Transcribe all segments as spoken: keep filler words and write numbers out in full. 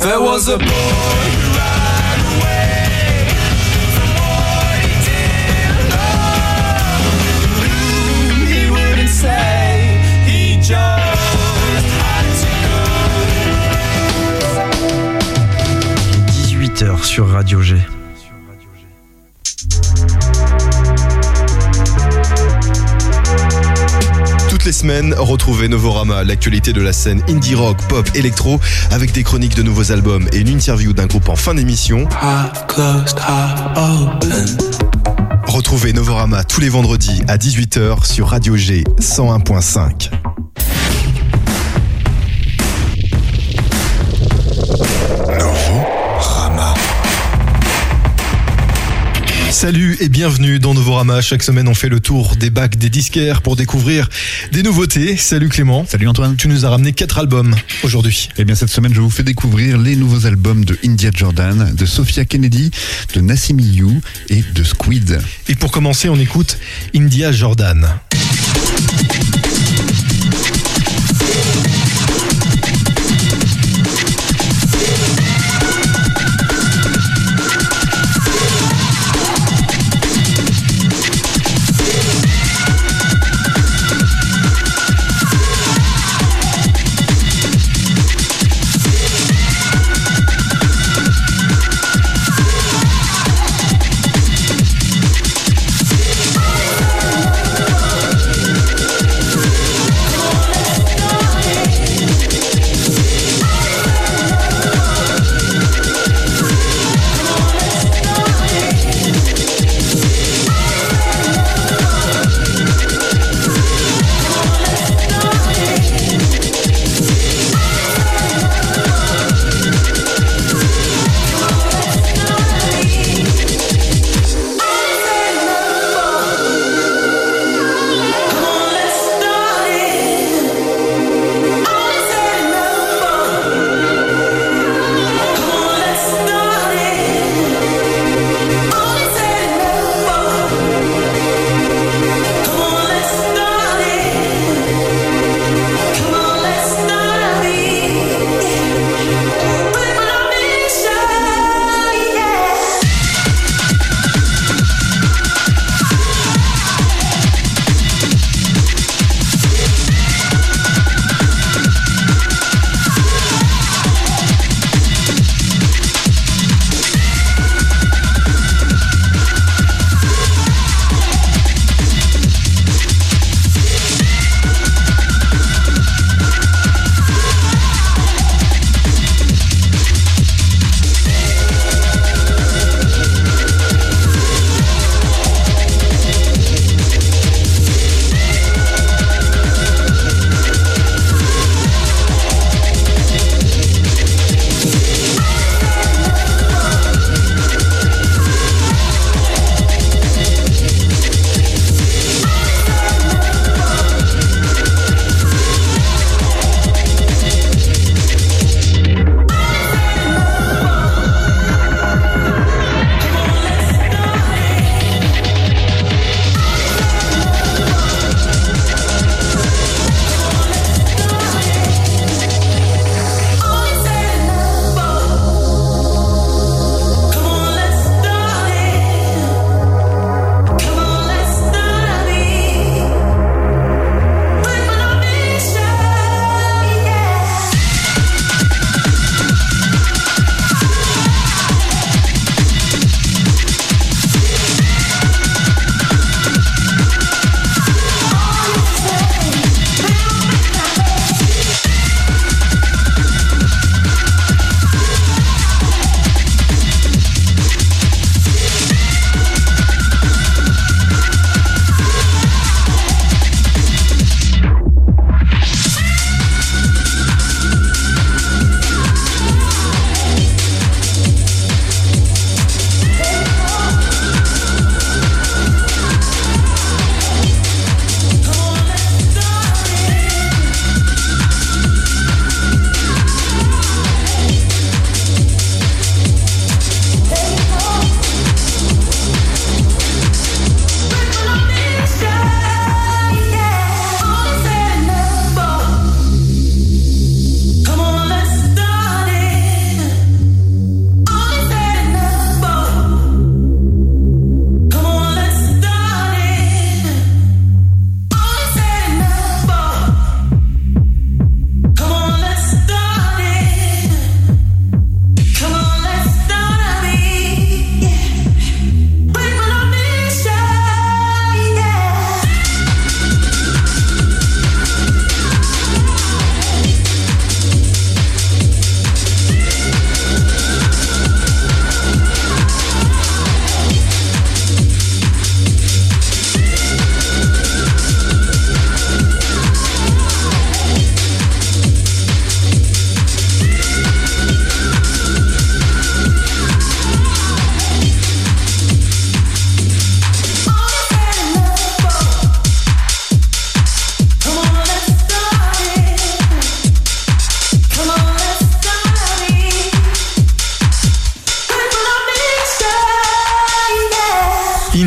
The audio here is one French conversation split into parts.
There was a boy who ran away from what he didn't know, whom he wouldn't say, he just had to go. dix-huit heures sur Radio G. Toutes les semaines, retrouvez Novorama, l'actualité de la scène indie rock, pop, électro, avec des chroniques de nouveaux albums et une interview d'un groupe en fin d'émission. Half closed, half open. Retrouvez Novorama tous les vendredis à dix-huit heures sur Radio G cent un point cinq. Novorama. Salut et bienvenue dans Novorama. Chaque semaine, on fait le tour des bacs des disquaires pour découvrir des nouveautés. Salut Clément. Salut Antoine. Tu nous as ramené quatre albums aujourd'hui. Eh bien, cette semaine, je vous fais découvrir les nouveaux albums de India Jordan, de Sophia Kennedy, de Nassimi You et de Squid. Et pour commencer, on écoute India Jordan.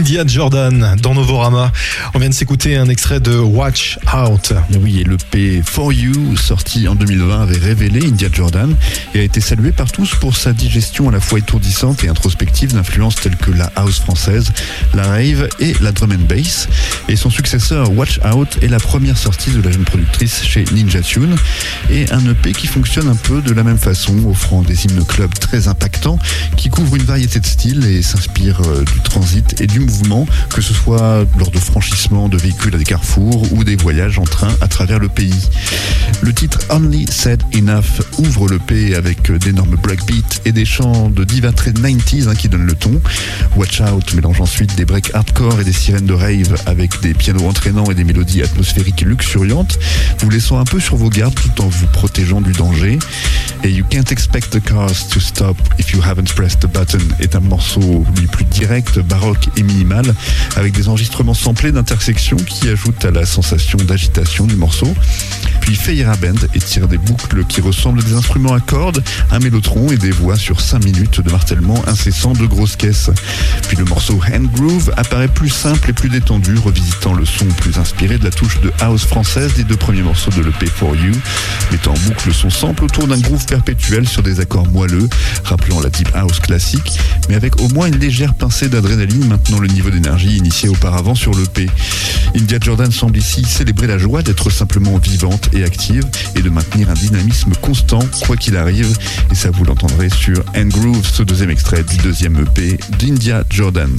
India Jordan dans Novorama. On vient de s'écouter un extrait de Watch Out. Et oui, et le P For You, sorti en deux mille vingt, avait révélé India Jordan et a été salué par tous pour sa digestion à la fois étourdissante et introspective d'influences telles que la house française, la rave et la drum and bass. Et son successeur Watch Out est la première sortie de la jeune productrice chez Ninja Tune et un E P qui fonctionne un peu de la même façon, offrant des hymnes club très impactants qui couvrent une variété de styles et s'inspirent du transit et du mouvement, que ce soit lors de franchissements de véhicules à des carrefours ou des voyages en train à travers le pays. Le titre Only Said Enough ouvre le P avec d'énormes breakbeats et des chants de diva très quatre-vingt-dix hein, qui donnent le ton. Watch Out mélange ensuite des breaks hardcore et des sirènes de rave avec des pianos entraînants et des mélodies atmosphériques luxuriantes, vous laissant un peu sur vos gardes tout en vous protégeant du danger. Et You Can't Expect the Cars to Stop If You Haven't Pressed the Button est un morceau lui plus direct, baroque et minimal, avec des enregistrements samplés d'intersections qui ajoutent à la sensation d'agitation du morceau. Puis Feira Band étire des boucles qui ressemblent à des instruments à cordes, un mélotron et des voix sur cinq minutes de martèlement incessant de grosses caisses. Puis le morceau Hand Groove apparaît plus simple et plus détendu, revisitant le son plus inspiré de la touche de house française des deux premiers morceaux de l'E P For You, mettant en boucle son sample autour d'un groove perpétuel sur des accords moelleux, rappelant la deep house classique, mais avec au moins une légère pincée d'adrénaline maintenant le niveau d'énergie initié auparavant sur l'E P. India Jordan semble ici célébrer la joie d'être simplement vivante et active et de maintenir un dynamisme constant quoi qu'il arrive, et ça vous l'entendrez sur Hand Groove, ce deuxième extrait du deuxième E P d'India Jordan.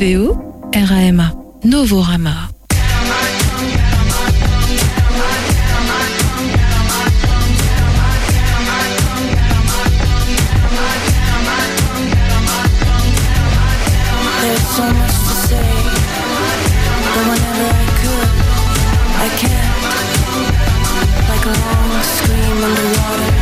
V O R A M A. Novorama. There's so much to say, but whenever I could, I can't. Like a long scream underwater.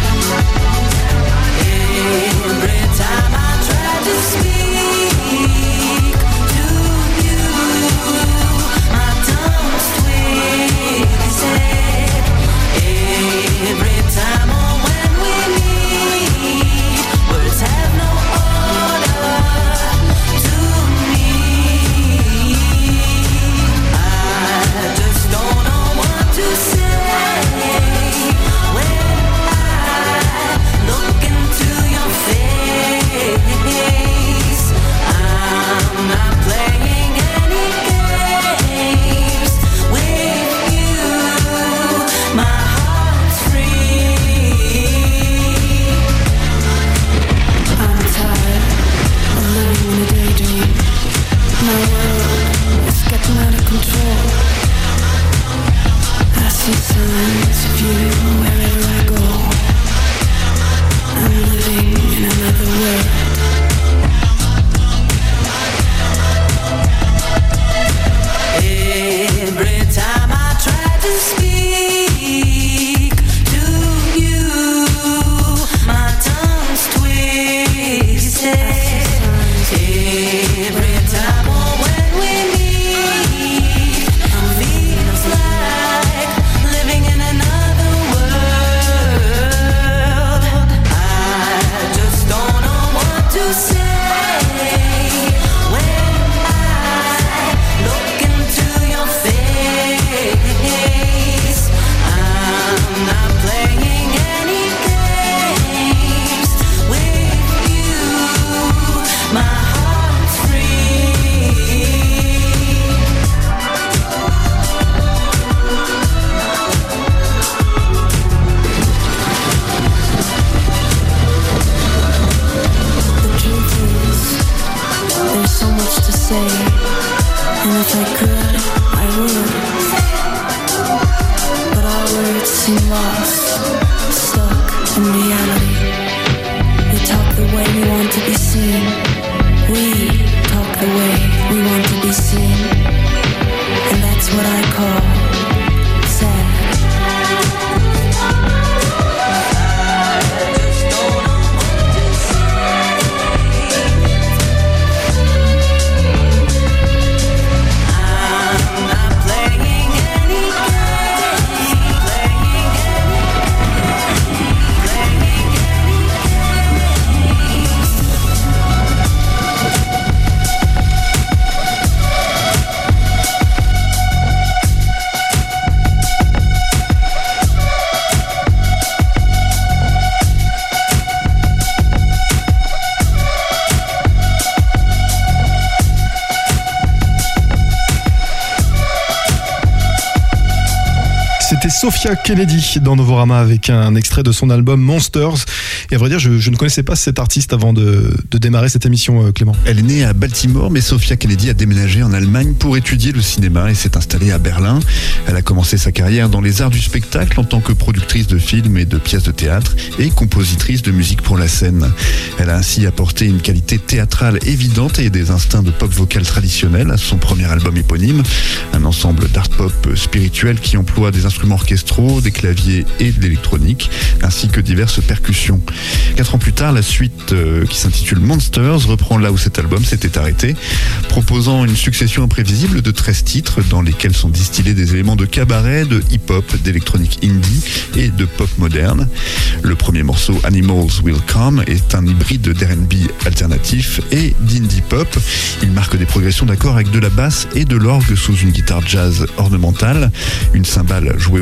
Every time I try to speak to you, my tongue twisted. Every time or when we meet, words have no order to me. I just don't know what to say when I look into your face. I'm not playing any games with you. My heart's free. I'm tired of living in a daydream. My world is getting out of control. I see signs of you wherever I go. I'm living in another world. Every time I try to speak to you, my tongue's twisted. Every time or when we meet, feels like living in another world. I just don't know what to say when I look into your face. I'm not playing any games with you. My heart's free. The truth is, there's so much to say, and if I could, I would. But our words seem lost, stuck in reality. We talk the way we want to be seen. We talk the way we want to be seen. And that's what I call sad. I'm not playing any games, playing any, playing any games. C'était Sophia Kennedy dans Novorama avec un extrait de son album Monsters. Et à vrai dire, je, je ne connaissais pas cet artiste avant de, de démarrer cette émission, euh, Clément. Elle est née à Baltimore, mais Sophia Kennedy a déménagé en Allemagne pour étudier le cinéma et s'est installée à Berlin. Elle a commencé sa carrière dans les arts du spectacle en tant que productrice de films et de pièces de théâtre et compositrice de musique pour la scène. Elle a ainsi apporté une qualité théâtrale évidente et des instincts de pop vocal traditionnel à son premier album éponyme, un ensemble d'art pop spirituel qui emploie des instruments orchestraux, des claviers et de l'électronique, ainsi que diverses percussions. Quatre ans plus tard, la suite euh, qui s'intitule Monsters reprend là où cet album s'était arrêté, proposant une succession imprévisible de treize titres dans lesquels sont distillés des éléments de cabaret, de hip-hop, d'électronique indie et de pop moderne. Le premier morceau, Animals Will Come, est un hybride d'R and B alternatif et d'indie pop. Il marque des progressions d'accords avec de la basse et de l'orgue sous une guitare jazz ornementale, une cymbale jouée au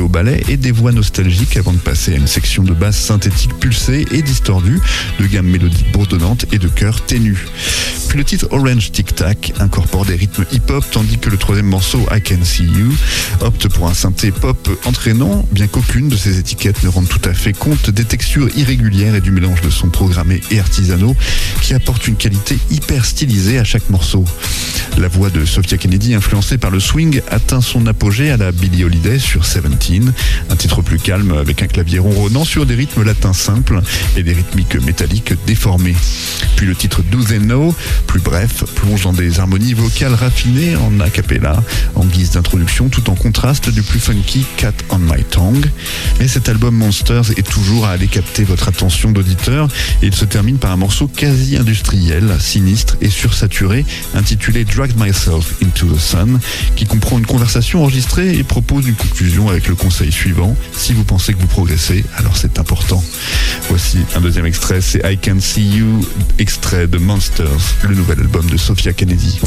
au ballet et des voix nostalgiques avant de passer à une section de basse synthétique pulsée et distordue, de gamme mélodique bourdonnante et de chœur ténu. Puis le titre Orange Tic Tac incorpore des rythmes hip-hop, tandis que le troisième morceau I Can See You opte pour un synthé pop entraînant, bien qu'aucune de ces étiquettes ne rende tout à fait compte des textures irrégulières et du mélange de sons programmés et artisanaux qui apportent une qualité hyper stylisée à chaque morceau. La voix de Sophia Kennedy, influencée par le swing, atteint son apogée à la Billie Holiday sur Seventeen, un titre plus calme avec un clavier ronronnant sur des rythmes latins simples et des rythmiques métalliques déformées. Puis le titre Do They Know, plus bref, plonge dans des harmonies vocales raffinées en a cappella, en guise d'introduction, tout en contraste du plus funky Cat on My Tongue. Mais cet album Monsters est toujours à aller capter votre attention d'auditeur et il se termine par un morceau quasi industriel, sinistre et sursaturé, intitulé Drag Myself Into the Sun, qui comprend une conversation enregistrée et propose une conclusion avec le conseil suivant: si vous pensez que vous progressez, alors c'est important. Voici un deuxième extrait, c'est I Can See You, extrait de Monsters, le nouvel album de Sophia Kennedy.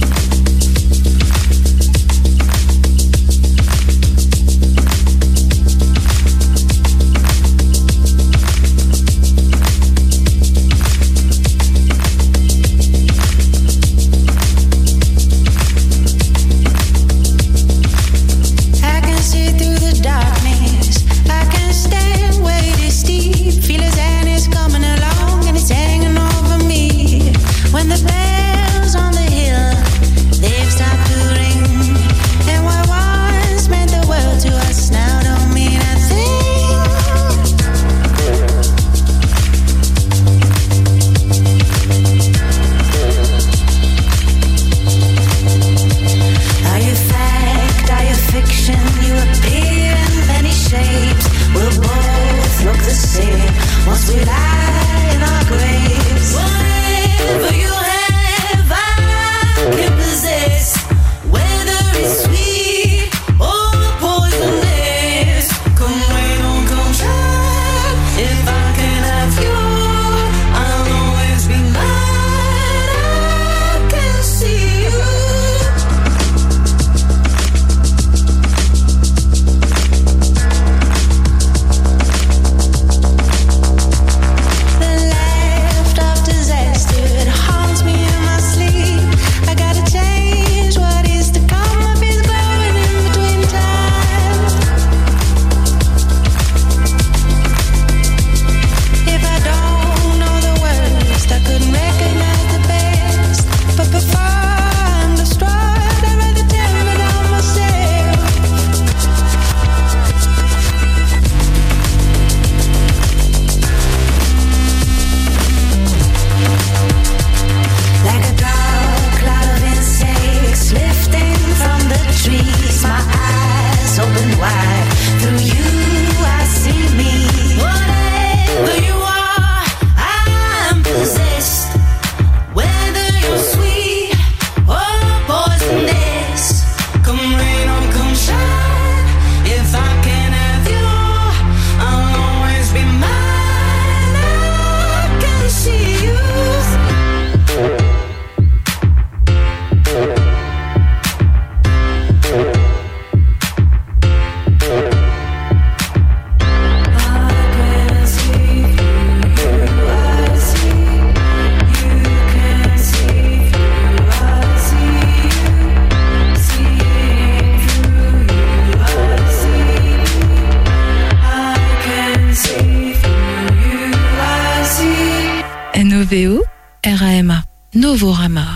N O V O R A M A Novorama.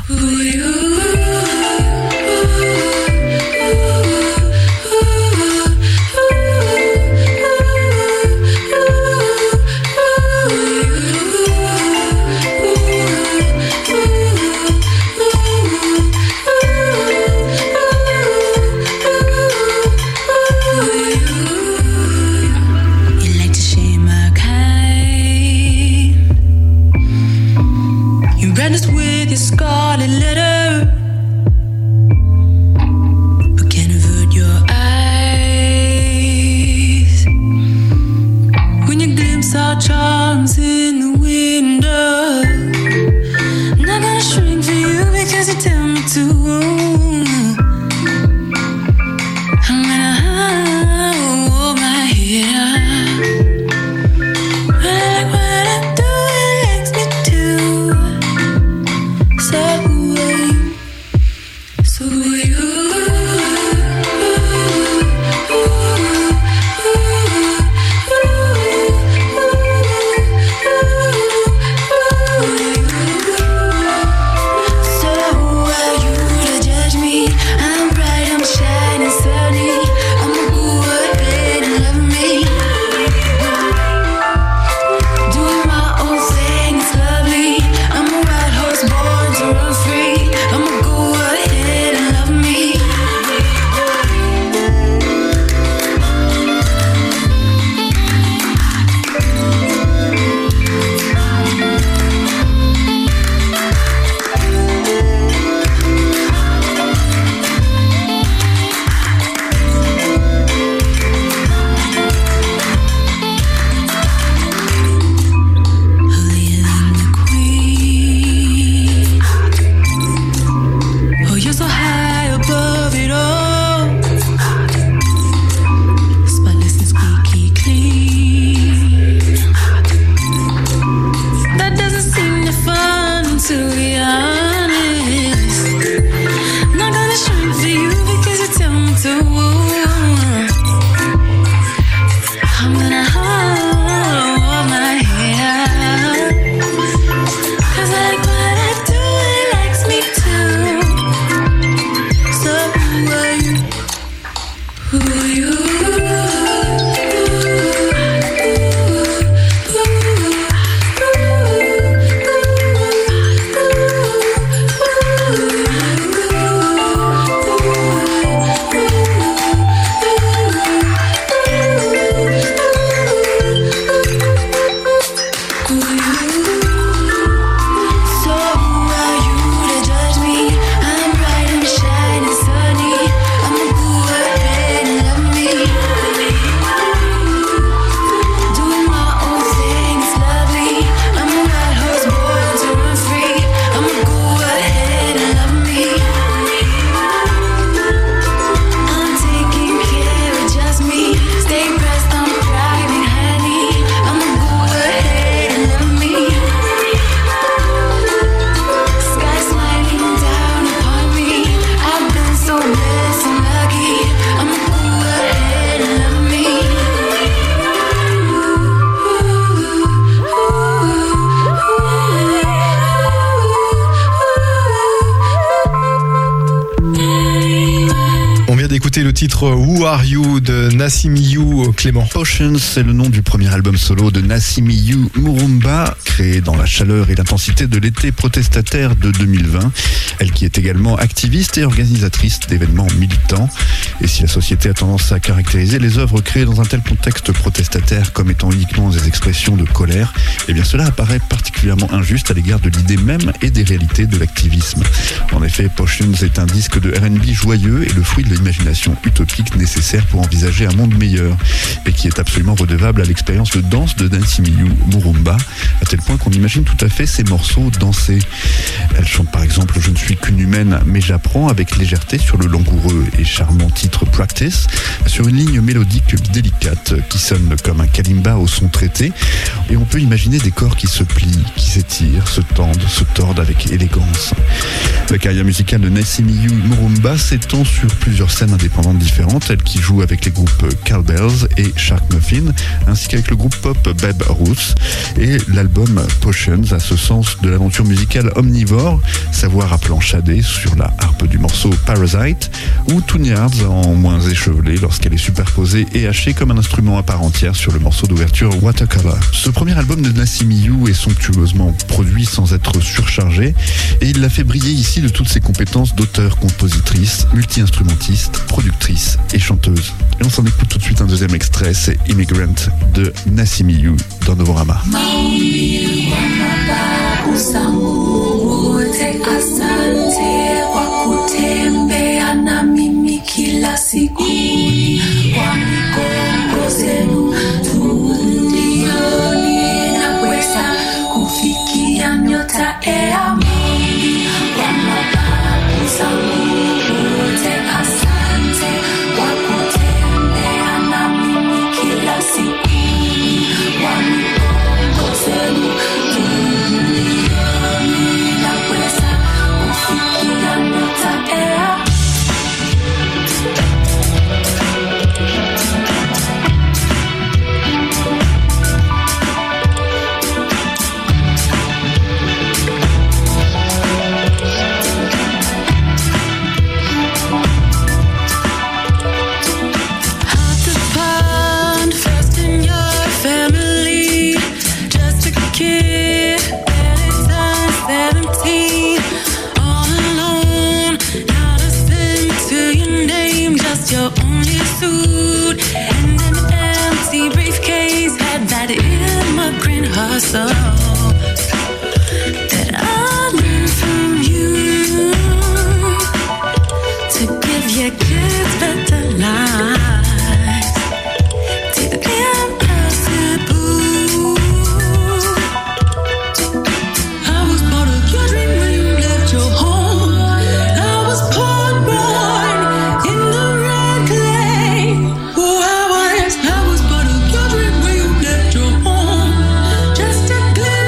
With your scarlet letter, but can't avert your eyes when you glimpse our charms in the window. I'm not gonna shrink for you because you tell me to. I'm gonna écouter le titre Who Are You de Nassimiyu Clément. Potions, c'est le nom du premier album solo de Nassimiyu Murumba, créé dans la chaleur et l'intensité de l'été protestataire de deux mille vingt. Elle qui est également activiste et organisatrice d'événements militants. Et si la société a tendance à caractériser les œuvres créées dans un tel contexte protestataire comme étant uniquement des expressions de colère, eh bien cela apparaît particulièrement injuste à l'égard de l'idée même et des réalités de l'activisme. En effet, Potions est un disque de R and B joyeux et le fruit de l'imagination utopique nécessaire pour envisager un monde meilleur, et qui est absolument redevable à l'expérience de danse de Nassimiyu Murumba, à tel point qu'on imagine tout à fait ces morceaux dansés. Elle chante par exemple « Je ne suis qu'une humaine, mais j'apprends » avec légèreté sur le langoureux et charmant titre « Practice », sur une ligne mélodique délicate qui sonne comme un kalimba au son traité, et on peut imaginer des corps qui se plient, qui s'étirent, se tendent, se tordent avec élégance. La carrière musicale de Nassimiyu Murumba s'étend sur plusieurs scènes indépendantes différentes, elle qui joue avec les groupes Cowbells et Shark Muffin, ainsi qu'avec le groupe pop Babe Ruth, et l'album Potions a ce sens de l'aventure musicale omnivore, sa voix rappelant Shadé sur la harpe du morceau Parasite, ou Toonyards en moins échevelé lorsqu'elle est superposée et hachée comme un instrument à part entière sur le morceau d'ouverture Watercolor. Ce premier album de Nassimiyu est somptueusement produit sans être surchargé, et il l'a fait briller ici de toutes ses compétences d'auteur, compositrice, multi-instrumentiste, productrice et chanteuse. Et on s'en écoute tout de suite un deuxième extrait, c'est Immigrant de Nassimiyu dans Novorama. Asante kwa kutembea na mimi kila siku kwa migongo zenu tulioni naweza kufikia nyota ya Mungu kwa mababu zangu wote. Asante kwa kutembea na mimi kila siku kwa migongo zenu tulioni naweza kufikia nyota ya your only suit and an empty briefcase had that immigrant hustle that I learned from you to give your kids better lives, to the impossible. I was part of your dream when you left your home. I was born born in the red clay. Oh, I was, I was part of your dream when you left your home. Just a glimpse.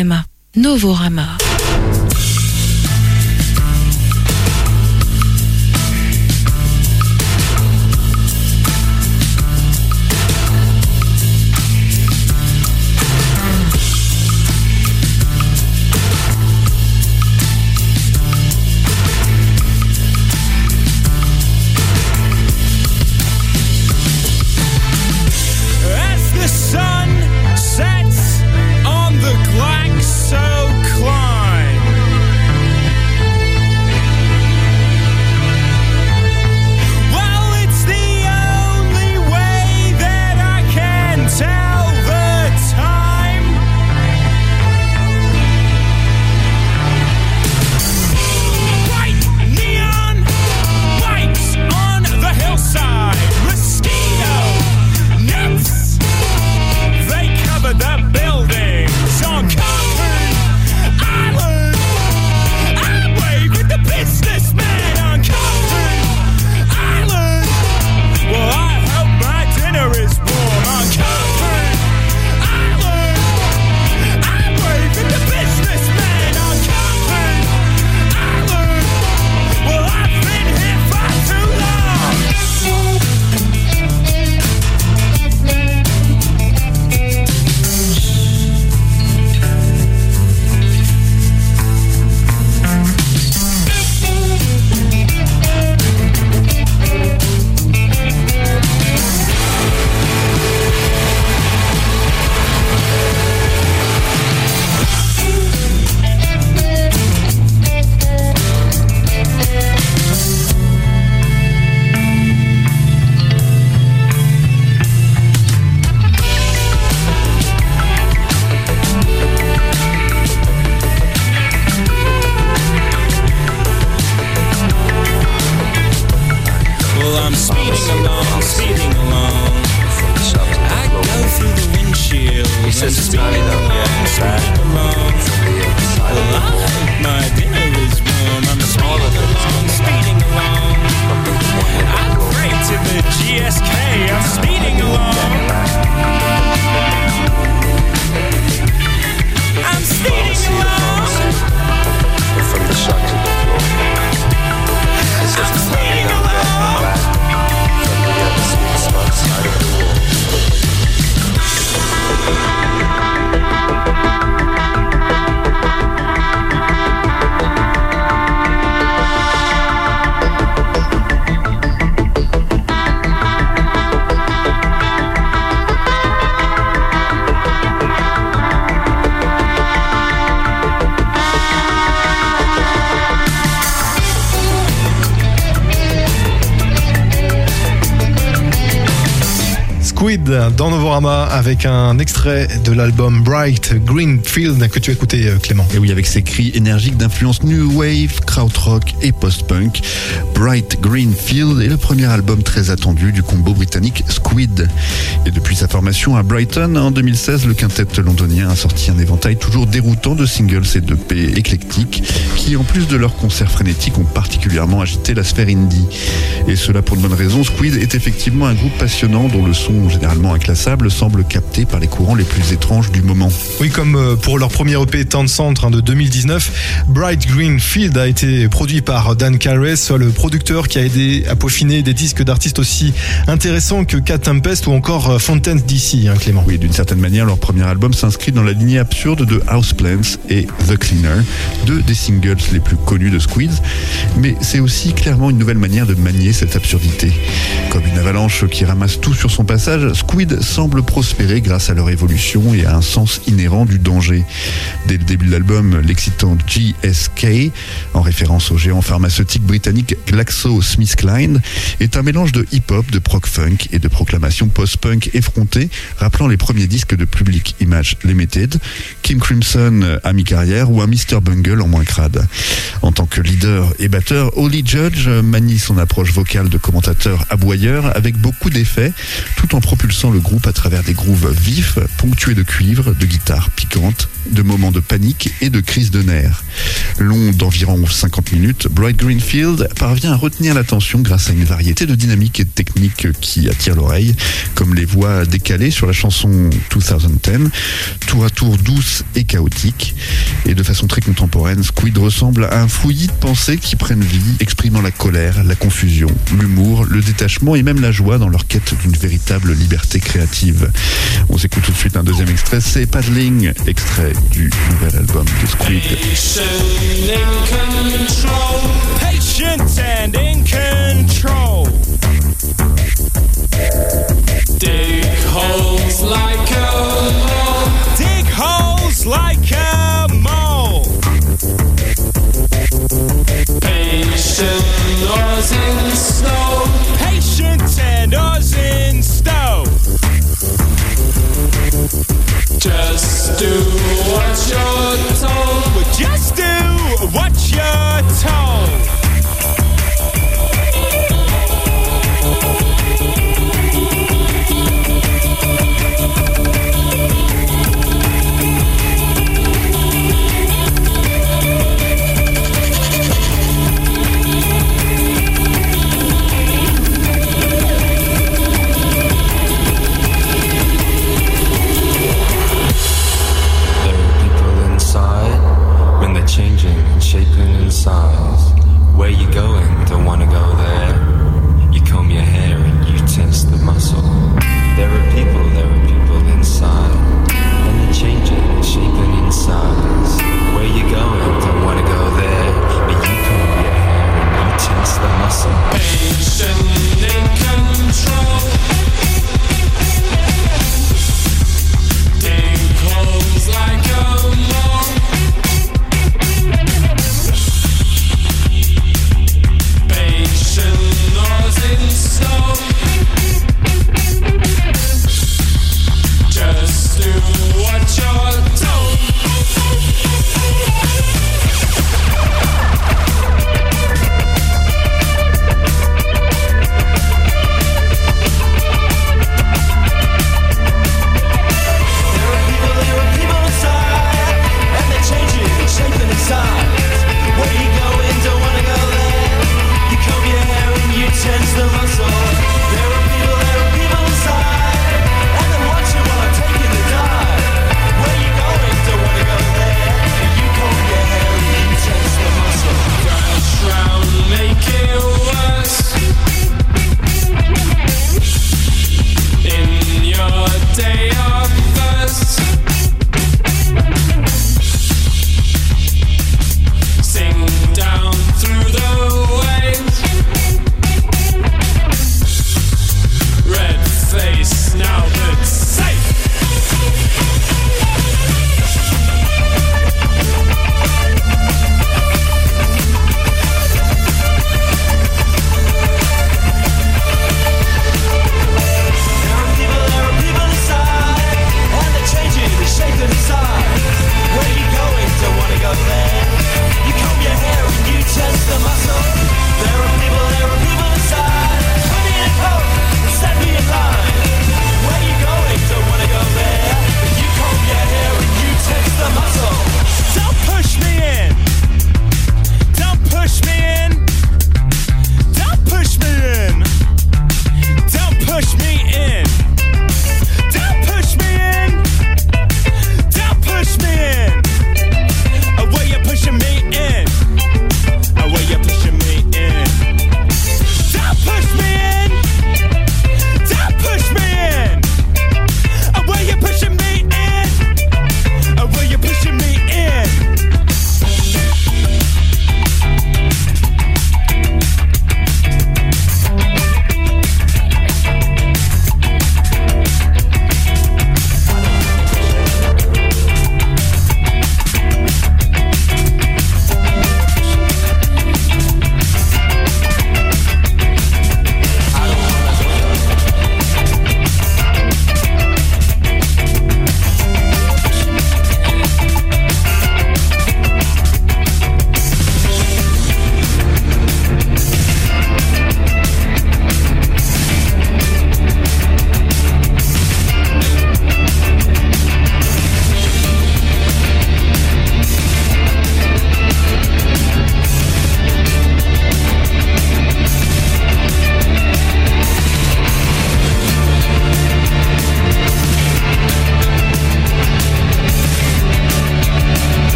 M A, Novorama. As the sun sets on the Glaxo climb, well, it's the only way that I can tell the time. Bright neon lights on the hillside, mosquito nets, they cover the buildings on Cockburn Island. I wave at the businessman on Cockburn Island. Well, I hope my dinner is warm on Cockburn Island. I wave at the businessman on Cockburn Island. Well, I've been here for too long. Well, I'm speeding along, speeding along. I go through the windshield. He says it's speeding along, speeding along. Well, I hope my dinner is warm. I'm speeding along, speeding along. I'm right to the G S K. I'm speeding along. I'm speeding along. From the shop to the floor. It says I'm it's speeding not along. from the other sweet spot side of the wall. Squid dans Novorama avec un extrait de l'album Bright Green Field que tu as écouté, Clément. Et oui, avec ses cris énergiques d'influence new wave, krautrock et post-punk, Bright Green Field est le premier album très attendu du combo britannique Squid. Et depuis sa formation à Brighton en deux mille seize, le quintet londonien a sorti un éventail toujours déroutant de singles et de P éclectiques qui, en plus de leurs concerts frénétiques, ont particulièrement agité la sphère indie. Et cela pour de bonnes raisons. Squid est effectivement un groupe passionnant dont le son généralement inclassable semble capté par les courants les plus étranges du moment. Oui, comme pour leur premier E P Town Centre de deux mille dix-neuf, Bright Green Field a été produit par Dan Carey, soit le producteur qui a aidé à peaufiner des disques d'artistes aussi intéressants que Cat Tempest ou encore Fontaine D C, hein, Clément. Oui, d'une certaine manière, leur premier album s'inscrit dans la lignée absurde de Houseplants et The Cleaner, deux des singles les plus connus de Squid, mais c'est aussi clairement une nouvelle manière de manier cette absurdité. Comme une avalanche qui ramasse tout sur son passage, Squid semble prospérer grâce à leur évolution et à un sens inhérent du danger. Dès le début de l'album, l'excitant G S K, en référence au géant pharmaceutique britannique GlaxoSmithKline, est un mélange de hip-hop, de prog-funk et de proclamations post-punk effrontées, rappelant les premiers disques de Public Image Limited, King Crimson à mi-carrière ou un mister Bungle en moins crade. En tant que leader et batteur, Holly Judge manie son approche vocale de commentateur aboyeur avec beaucoup d'effets, tout en propulsant le groupe à travers des grooves vifs, ponctués de cuivre, de guitares piquantes, de moments de panique et de crises de nerfs. Long d'environ cinquante minutes, Bright Green Field parvient à retenir l'attention grâce à une variété de dynamiques et de techniques qui attirent l'oreille, comme les voix décalées sur la chanson deux mille dix, tour à tour douce et chaotique. Et de façon très contemporaine, Squid ressemble à un fouillis de pensées qui prennent vie, exprimant la colère, la confusion, l'humour, le détachement et même la joie dans leur quête d'une véritable liberté créative. On s'écoute tout de suite un deuxième extrait, c'est Paddling, extrait du nouvel album de Squid. Patient and in control. Dig holes like a mole. Dig holes like a mole. Patient as in snow. Patient and as in snow. Just do what you're told. Just do what you're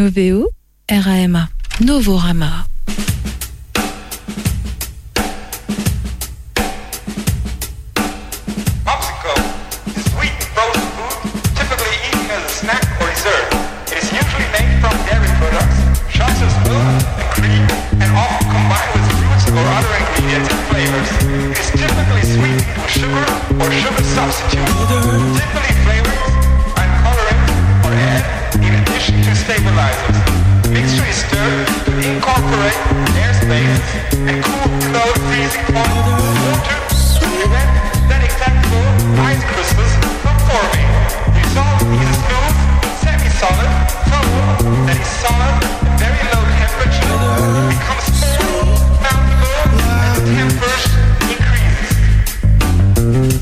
Noveo R A M A. Novorama. Popsicle is sweet frozen food, typically eaten as a snack or dessert. It is usually made from dairy products, such as milk and cream, and often combined with fruits or other ingredients and flavors. It is typically sweetened with sugar or sugar substitute. Typically flavorings and colorings are added in addition to stabilizers. The mixture is stirred to incorporate air spaces and cool below the freezing point water to prevent synthetic tactile ice crystals from forming. The result is a smooth, semi-solid foam that is solid at very low temperature, becomes more mouthful as the temperature increases.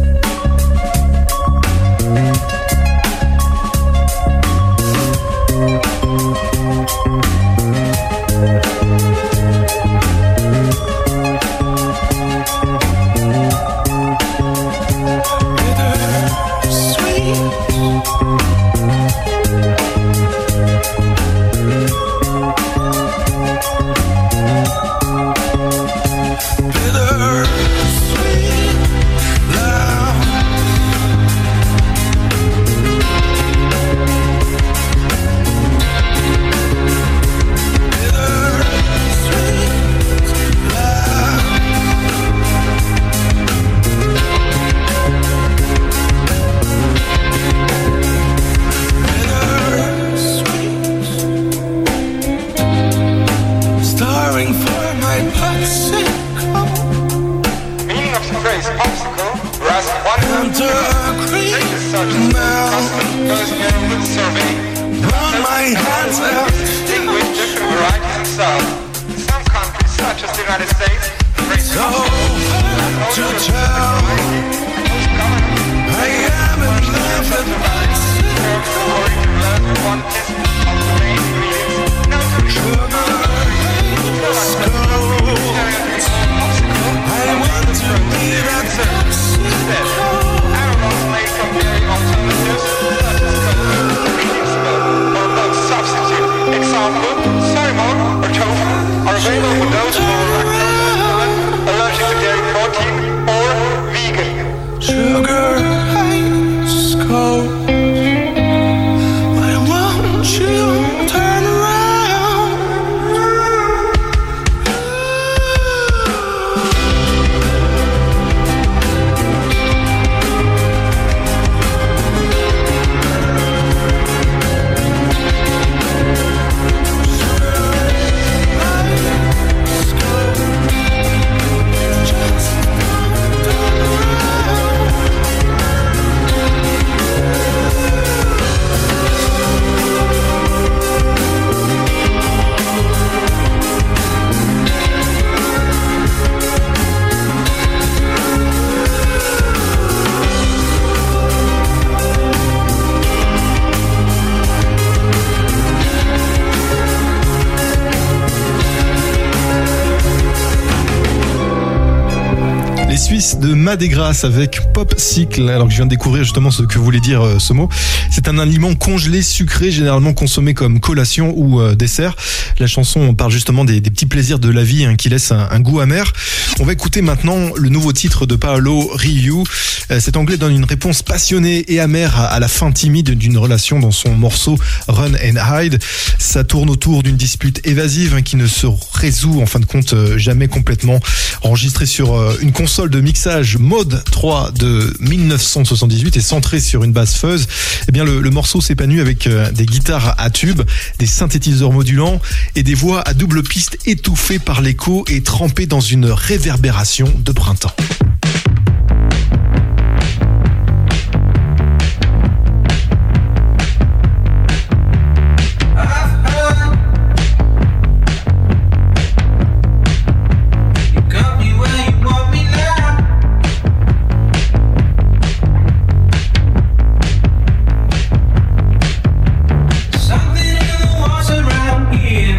De Madégrasse avec Popsicle. Alors que je viens de découvrir justement ce que voulait dire euh, ce mot. C'est un aliment congelé sucré généralement consommé comme collation ou euh, dessert. La chanson parle justement des, des petits plaisirs de la vie hein, qui laissent un, un goût amer. On va écouter maintenant le nouveau titre de Paolo Ryu. Euh, cet anglais donne une réponse passionnée et amère à, à la fin timide d'une relation dans son morceau Run and Hide. Ça tourne autour d'une dispute évasive hein, qui ne se résout en fin de compte euh, jamais complètement. Enregistré sur euh, une console de mixage Mode trois de mille neuf cent soixante-dix-huit et centré sur une basse fuzz, eh bien le, le morceau s'épanouit avec euh, des guitares à tubes, des synthétiseurs modulants et des voix à double piste étouffées par l'écho et trempées dans une réverbération de printemps.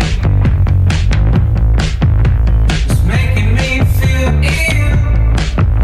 Making me feel ill.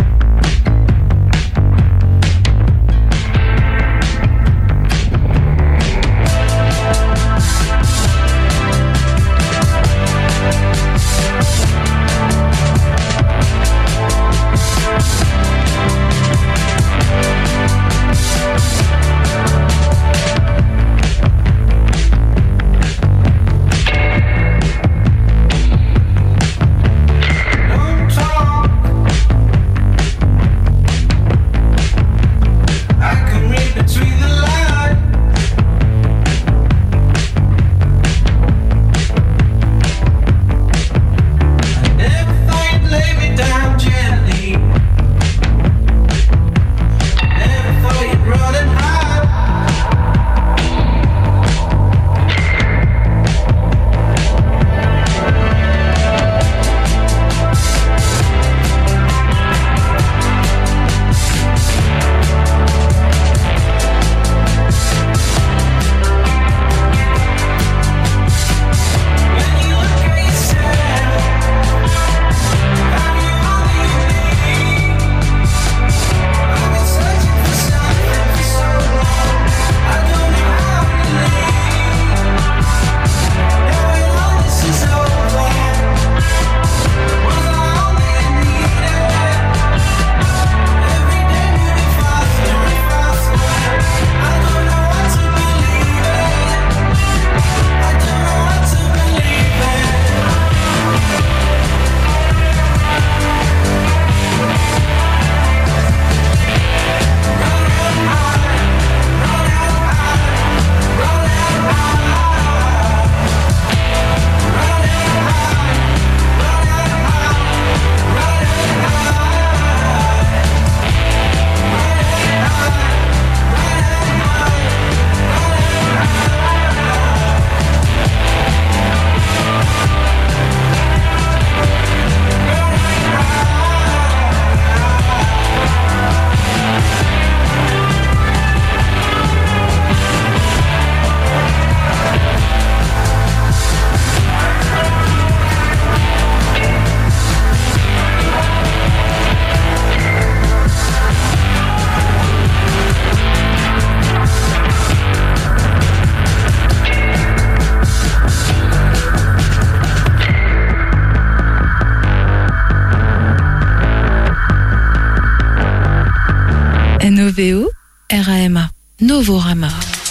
W O R A M A. Novorama.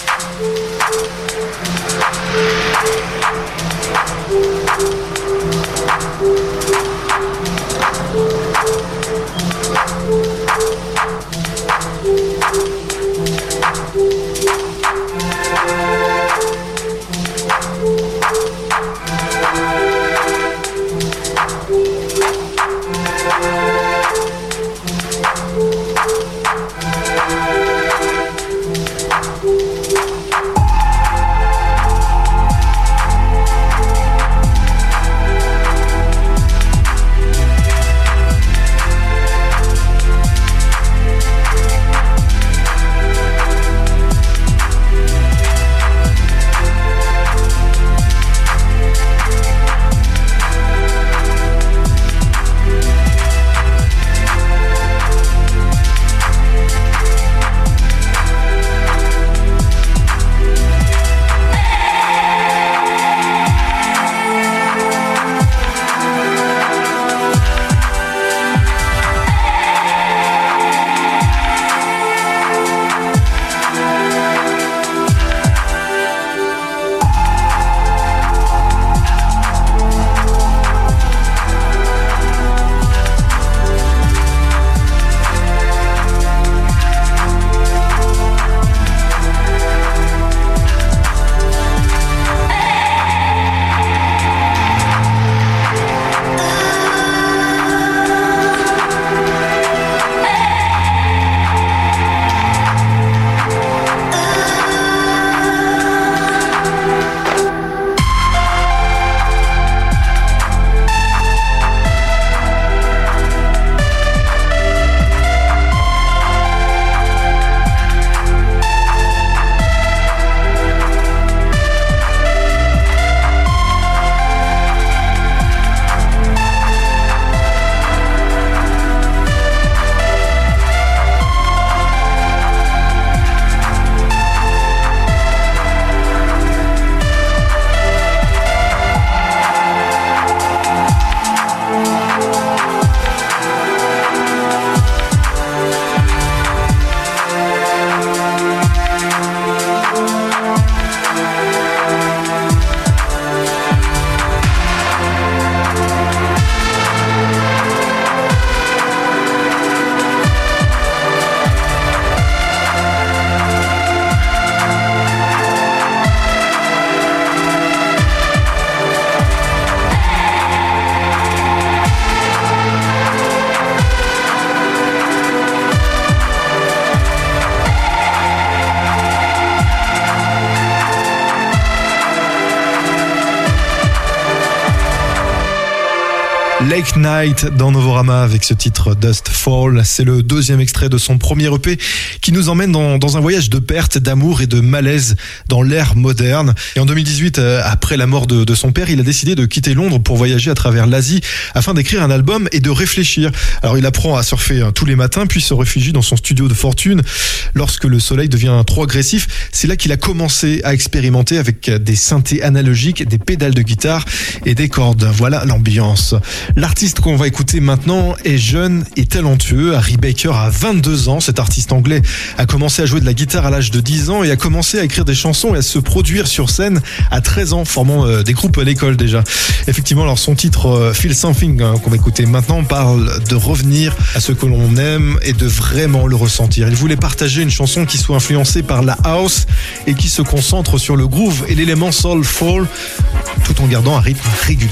Lake Night dans Novorama avec ce titre Dust Fall. C'est le deuxième extrait de son premier E P qui nous emmène dans, dans un voyage de perte, d'amour et de malaise dans l'ère moderne. Et en deux mille dix-huit, euh, après la mort de, de son père, il a décidé de quitter Londres pour voyager à travers l'Asie afin d'écrire un album et de réfléchir. Alors il apprend à surfer hein, tous les matins puis se réfugie dans son studio de fortune. Lorsque le soleil devient trop agressif, c'est là qu'il a commencé à expérimenter avec des synthés analogiques, des pédales de guitare et des cordes. Voilà l'ambiance. L'artiste qu'on va écouter maintenant est jeune et talentueux. Harry Baker a vingt-deux ans. Cet artiste anglais a commencé à jouer de la guitare à l'âge de dix ans et a commencé à écrire des chansons et à se produire sur scène à treize ans, formant euh, des groupes à l'école déjà. Effectivement, alors son titre euh, Feel Something hein, qu'on va écouter maintenant parle de revenir à ce que l'on aime et de vraiment le ressentir. Il voulait partager une chanson qui soit influencée par la house et qui se concentre sur le groove et l'élément soulful tout en gardant un rythme régulier.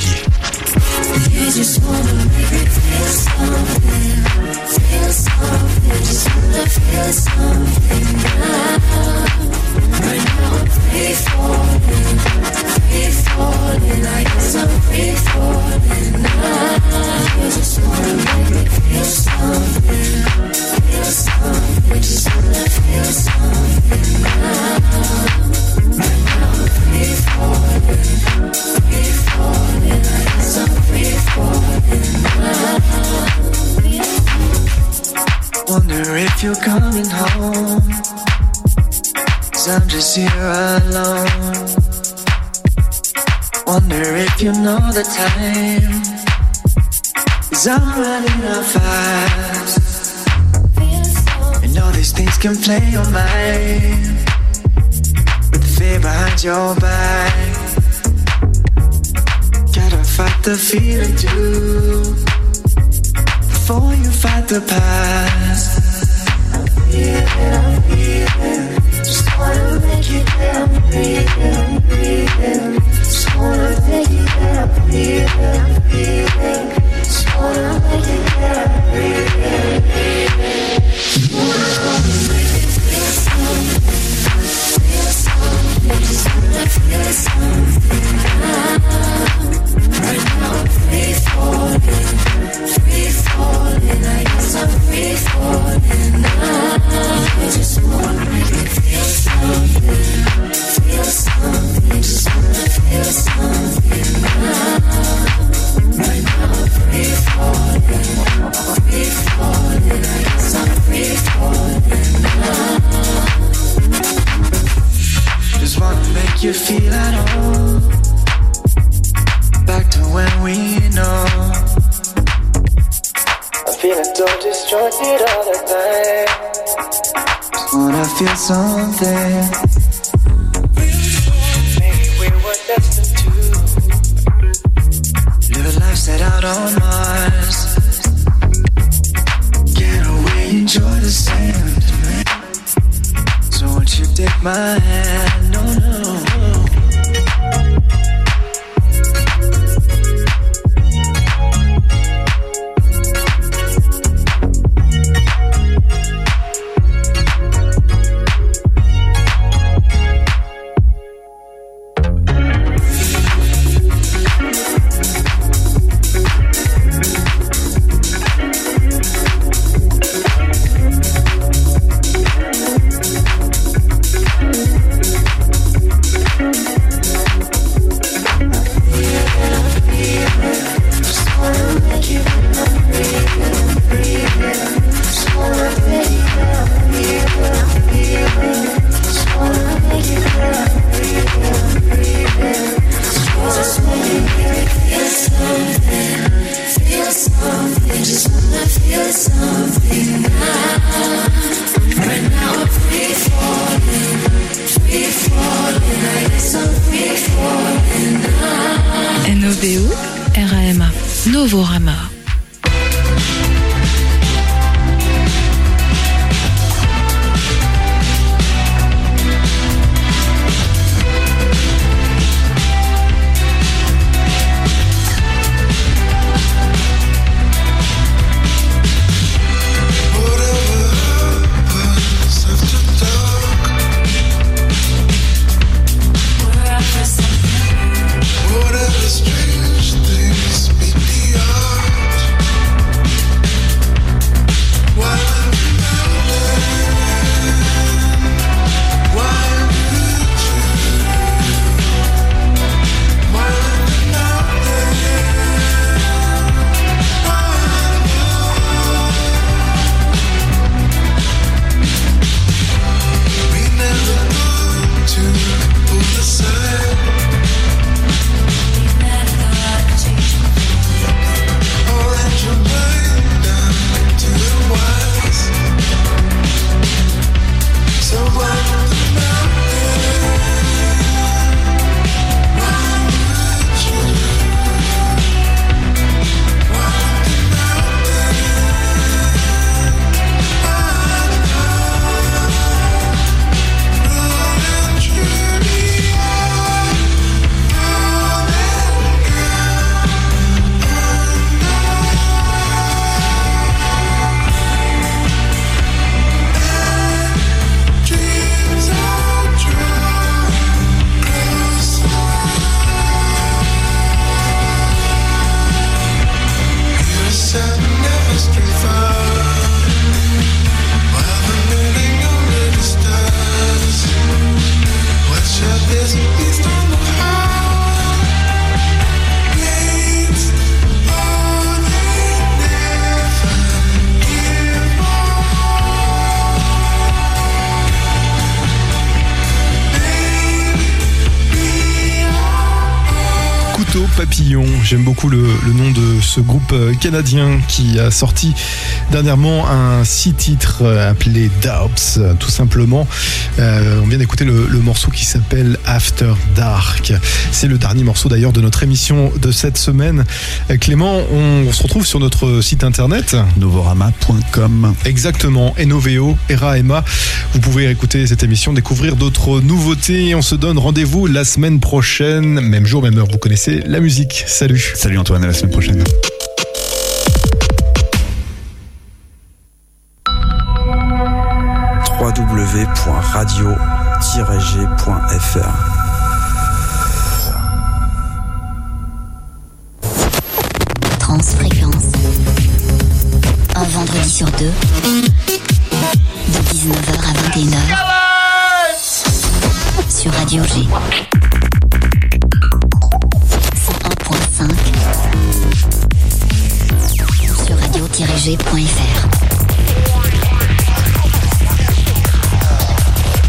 You just wanna make me feel something, feel something, just wanna feel something now. Right now I'm free falling, free falling, I guess I'm free falling now. You just wanna make me feel something, feel something, just wanna feel something now. Right now I'm free falling, free falling, I guess I'm free falling now. Wonder if you're coming home, 'cause I'm just here alone. Wonder if you know the time, 'cause I'm running out fast. And know these things can play your mind with fear behind your back. Gotta fight the feeling too before you fight the past. I'm breathing, I'm breathing. Just wanna make it that I'm breathing, I'm breathing. Just wanna make it that I'm breathing, I'm breathing. Just wanna make it that I'm breathing, breathing. Just wanna make it feel something, feel something. Just wanna feel something now. Right now I'm free falling, free falling. I guess I'm free falling now. I just wanna make it feel something, feel something. Just wanna feel something now. Right now I'm free falling, free falling. I guess I'm free falling now. Just wanna make you feel at home, back to when we know. I'm feeling so disjointed all the time. Just wanna feel something. Maybe we were destined to live a life set out on Mars. Get away, enjoy the sand. So won't you take my hand? No, no. N O V O R A M A Novorama. Whatever strange things meet the eye. Papillon. J'aime beaucoup le, le nom de ce groupe canadien qui a sorti dernièrement un six titres appelé Doubts, tout simplement. Euh, on vient d'écouter le, le morceau qui s'appelle After Dark. C'est le dernier morceau d'ailleurs de notre émission de cette semaine. Clément, on, on se retrouve sur notre site internet novorama point com. Exactement, N O V O R A M A. Vous pouvez écouter cette émission, découvrir d'autres nouveautés. On se donne rendez-vous la semaine prochaine, même jour, même heure. Vous connaissez la musique. Salut. Salut Antoine, à la semaine prochaine. w w w point radio tiret g point f r Transfréquence. Un vendredi sur deux, de dix-neuf heures à vingt et une heures, sur Radio G. cent un point cinq, sur radio tiret g point f r.